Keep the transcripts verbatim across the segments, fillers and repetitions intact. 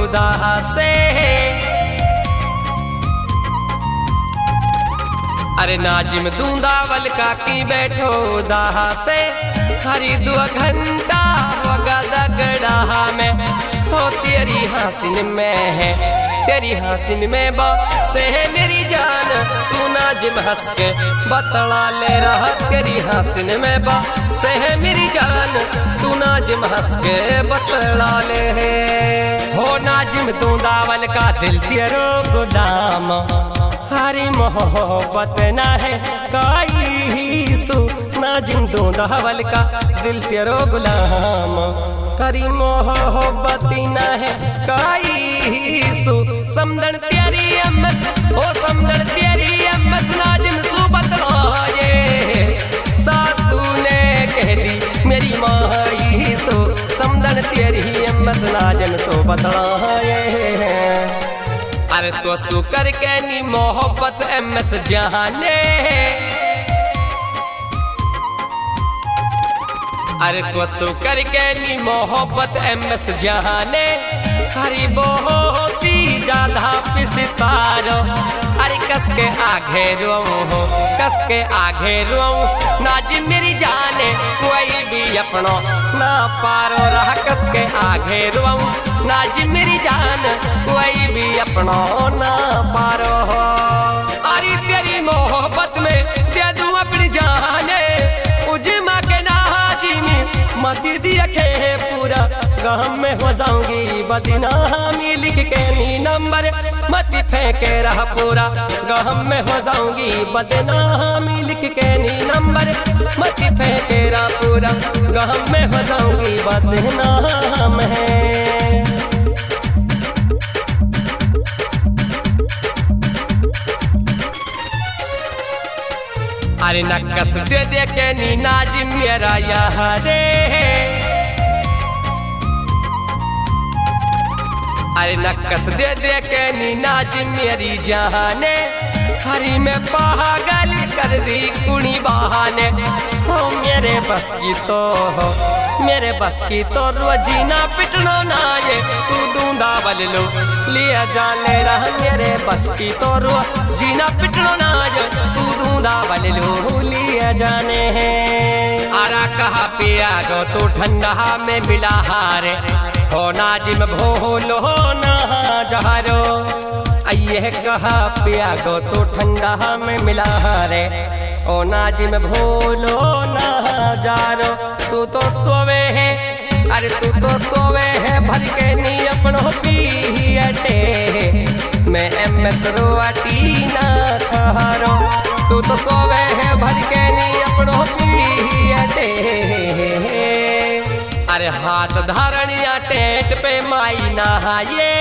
दाह से। अरे नाजिम दूंदावल का की बैठो दाह से, खरीदो घंटा वगा दगड़ा में हो तेरी हासिन में है, तेरी हासिन में बसे है मेरी जान। तू नाजिम हंस के बतला ले रहा, तेरी हासिन में बसे है मेरी जान। तू नाजिम हंस के बतला ले है। हो नाजिम दूंदावल का दिल तेरो गुलाम, हरी मोहब्बत ना है काई सु। नाजिम दूंदावल का दिल तेरो गुलाम, करी मोहब्बत ना है काई सु। समदन तेरी अम्मस हो समदन तेरी अम्मस, नाजिम सु बतलाए सासू ने कह दी मेरी माई सु। समदन तेरी अम्मस नाजिम सु बतलाए। अरे तो सु करके नी मोहब्बत एमएस जाने, अरे तो सु करके नी मोहब्बत एमएस जाने। हरी बहुत ही ज्यादा पिसतारो, अरे कस के आगे रोऊं हो कस के आगे रोऊं। नाजिम मेरी जाने कोई भी अपनो ना पारो रहा, कस के आगे रोऊं। नाजिम मेरी जान कोई भी अपनो ना पारो हो। अरे तेरी मोहब्बत में दे दूं अपनी जाने, उजमा के नाजिमी मती दिया खे पूरा। गम में हो जाऊंगी बदनामी लिख के नी नंबर मती फेंके रहा पूरा। गम में हो जाऊंगी बदनामी लिख के नी नंबर मती फेंके रहा पूरा। गम में हो जाऊंगी बदनाम है। अरे नक्कस दे दे के नी नाजिम मेरा यारे, अरे नक्कस दे दे के नी नाजिम मेरी जाने। हरी में पागल कर दी कुड़ी बहाने, हो मेरे बस की तो हो मेरे बस की तो रोजीना पिटनो ना ये। तू दूंदावल लो लिया जाने रहा, मेरे बस की तो रोजीना पिटनो ना ये। तू दूंदावल लो लिया जाने है। आरा कहा पिया गो तू ठंडा में मिला हारे, हो नाजिम भोलो ना जहारो। ये कहा पिया गो तू ठंडा में मिला रे, ओ नाजिम भोलो ना जारो। तू तो सोवे है अरे तू तो सोवे है भर के नी अपनो पियटे, मैं एमएस रोटी ना खारो। तू तो सोवे है भर के नी अपनो पियटे, अरे हाथ धारणिया टेंट पे माई नहाये।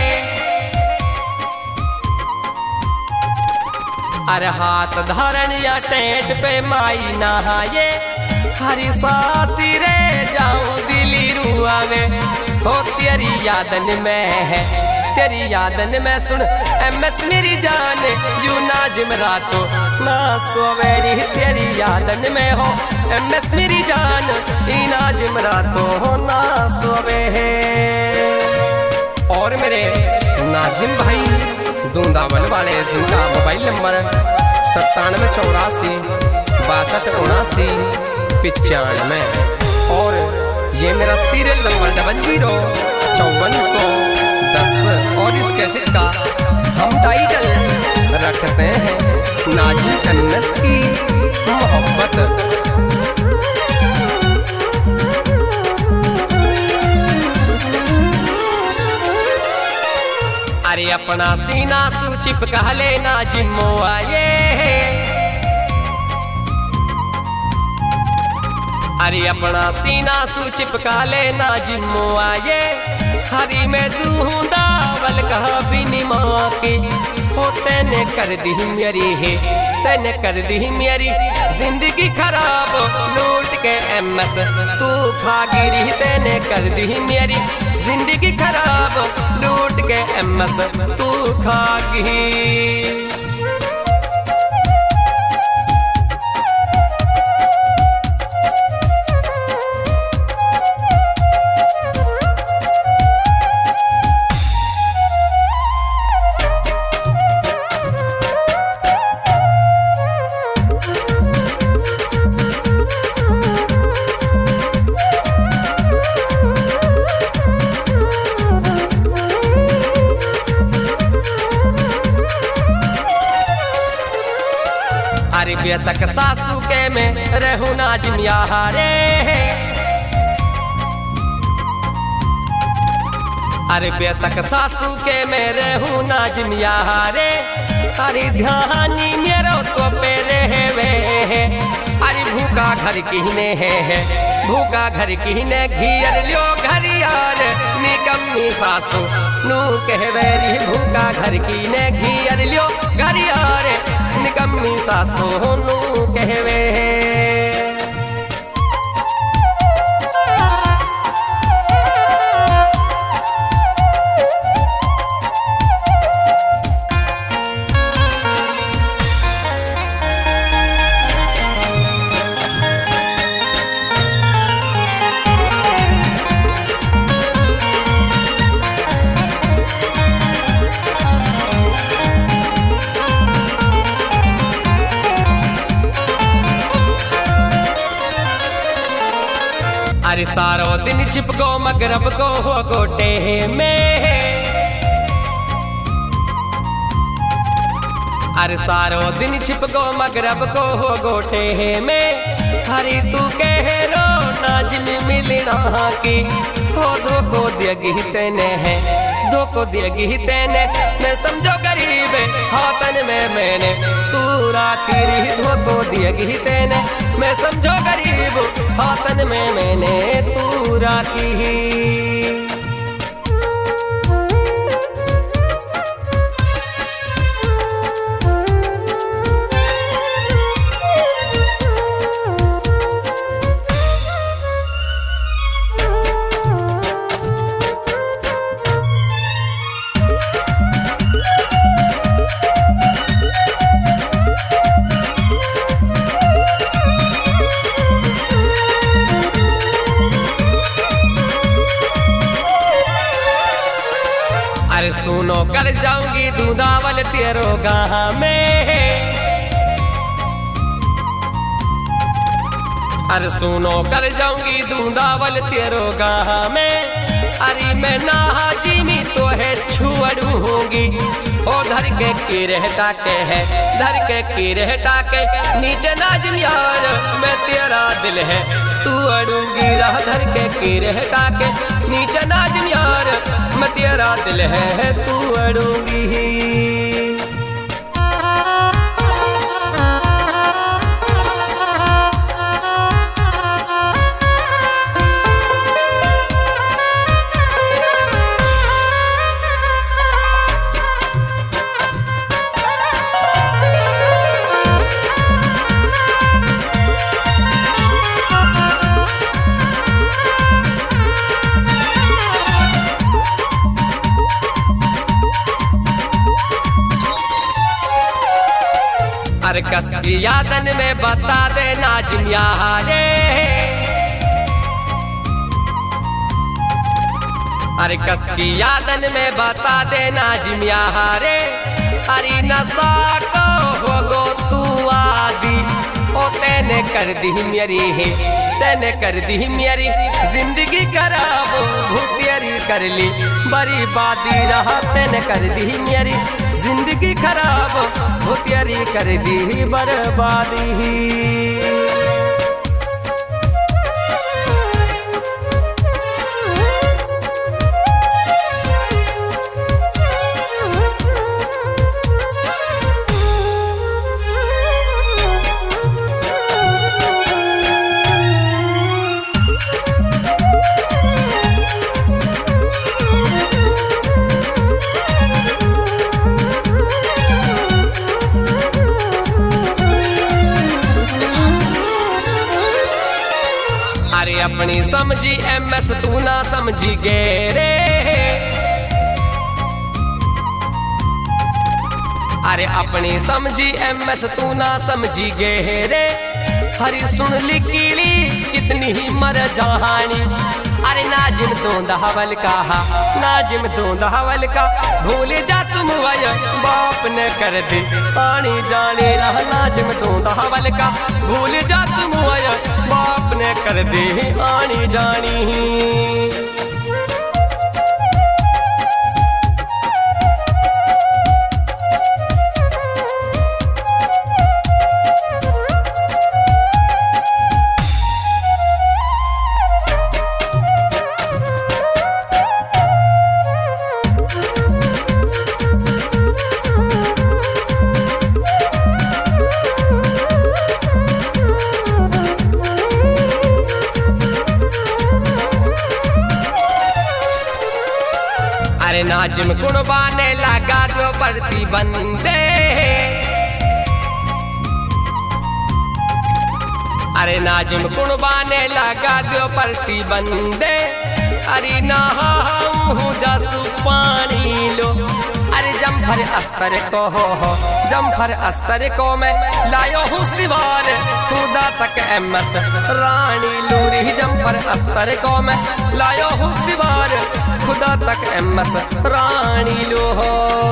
अरे हाथ धारणिया टेंट पे माई नहाये। हरी सासी रे जाऊं दिली रुआवे, हो तेरी यादन में है तेरी यादन में। सुन एमएस मेरी जान यू नाजिम रातो ना सोवेरी, तेरी यादन में हो एमएस मेरी जान ई नाजिम रातो हो ना सोवे है। और मेरे नाजिम भाई दूंदावल वाले जिनका मोबाइल नंबर सत्तानवे चौरासी बासठ उनासी पिचानवे, और ये मेरा सीरियल नंबर डबल जीरो चौवन सौ दस। और इस कैसेट का हम टाइटल रखते हैं नाजिम एमएस की मोहब्बत। अरे अपना सीना सू चिपका ले नाजिमो आए, अरे अपना सीना सू चिपका ले नाजिमो आए। हरी में दूंदावल कहा बिनी माँ की, हो तेने कर दी मेरी है तेने कर दी मेरी जिंदगी खराब। लूट के एमएस तू खा गिरी, तेने कर दी मेरी जिंदगी खराब। लूट के एमएस तू खा गिरी। बेशक सासू के में रहू नाजिम यारे, अरे बेशक सासू के में रहू नाजिम यारे, अरे ध्यानी मेरो तो पे रहवे, अरे भूखा घर किहने है, भूखा घर किहने घियर लियो घर यार निकम्मी सासू नू कहवेरी, भूखा घर किहने घियर लियो घर यार निकम्मी सासू नू कहवे। अरे सारो दिन छिपको मगरब को हो गोटे में, अरे सारो दिन छिपको मगरब को हो गोटे में, हरी तू कह रो नाजिम मिलना की हो दो को दियगी तेने है, दो को दियगी तेने मैं समझो गरीब हाथन में मैंने तू राखी रही, दो को दियगी तेने मैं समझो गरीब हाथन में मैंने तू राखी। अरे सुनो कर जाऊंगी दूधावल तेरो गाँव में, अरे सुनो कर जाऊंगी दूधावल तेरो गाँव में, अरे मैं नाजी में तो है छुअड़ूंगी, ओ धर के किरहटा के है, धर के किरहटा के नीचे नाजिम यार मैं तेरा दिल है तू अड़ूंगी, राह धर के किरहटा के नीचे नाजिम यार मैं तेरा दिल है तू अड़ूंगी। अरे कस की यादन में बता दे नाजिम यारे, अरे कस की यादन में बता दे नाजिम यारे, अरे नशा को हो गो तू आदि ओ तेने कर दी मेरी है, तेने कर दी मेरी जिंदगी खराब भूतियरी कर ली बर्बादी, रहा तेने कर दी मेरी जिंदगी खराब भूतियरी कर दी बर्बादी। अरे अपनी समझी एम एस तू ना समझी गेरे, अरे अपनी समझी एम एस तू ना समझी गेरे, हरी सुन ली कीली कितनी ही मर जहानी, अरे नाजिम तो दहवल का, नाजिम तो दहवल का भूल जा तुम वय बाप ने कर दी पानी जाने रहा, नाजिम तो दहवल का भूल जा तुम वय बाप ने कर दी आनी जानी। नाजिम कुर्बाने लगा दो परती बंदे। अरे नाजिम कुर्बाने लगा दो परती बंदे। अरे नहाऊं जसु पानी लो। अरे जम्फर अस्तर को हो हो जम्फर अस्तर को मैं लायो हूँ सिवार खुदा तक एमएस रानी लूरी। जम्फर अस्तर को मैं लायो हूँ सिवार खुदा तक एमएस रानी लो हो।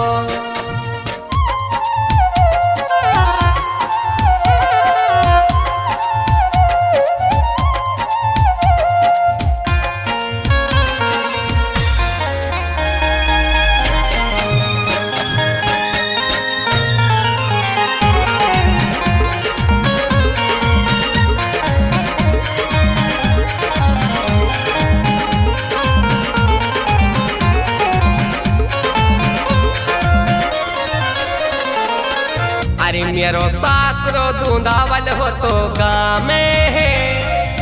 अरे मेरो सासरो दूंदावल हो तो गाँव में।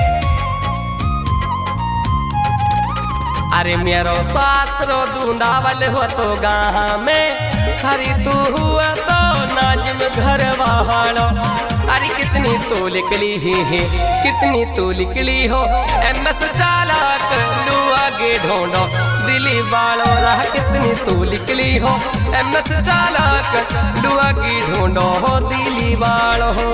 अरे मेरो सासरो दूंदावल हो तो गाँव में। हरी तू हुआ तो नाजिम घर वालो। अरे कितनी तू निकली ही है कितनी तू निकली हो एमएस चालाक लू आगे ढूंढो दिली वालो रहा। कितनी तू निकली हो एमएस चालाक लू आगे ढूंढो दिली वालो हो।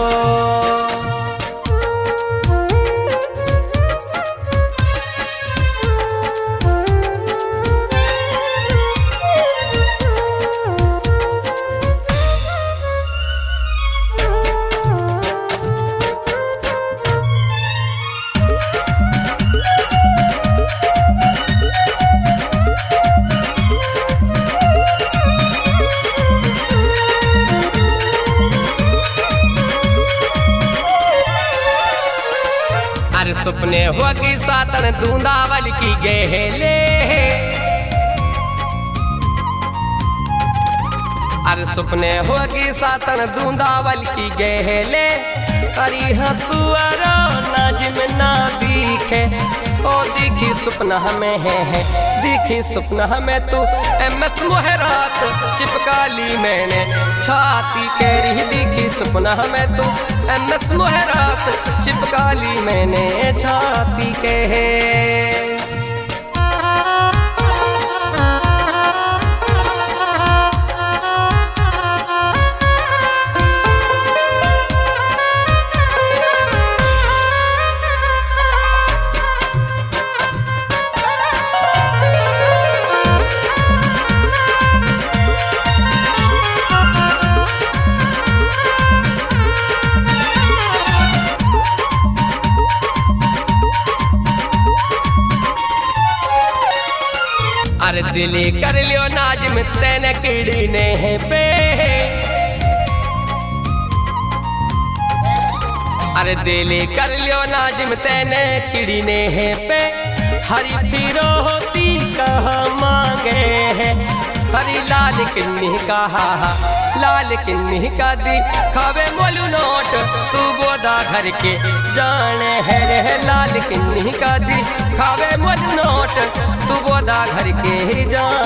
अरे सपने होगी सातन दूंदावल की गहले। अरे सपने होगी सातन दूंदावल की गहले। अरे हंसुआरा नाजिम ना दिखे ओ दिखी सपना हमें है, है दिखी सपना हमें तू एमएस मोहरात चिपका ली मैंने छाती कह रही। दिखी सपना हमें तू एमएस मोहरात चिपका ली मैंने छाती कह। अरे दिली कर लियो नाजिम तेने किड़ी ने पे। अरे दिली कर लियो नाजिम तेने किड़ी ने पे। हरी फिरो होती कहाँ मांगे है। हरी लाल किन्नी कहा लाल किन्नी का दी खावे मोलू नोट तू बोदा घर के जाने है रे। लाल किन्नी का दी खावे मोलू नोट तू बोदा घर के जाने।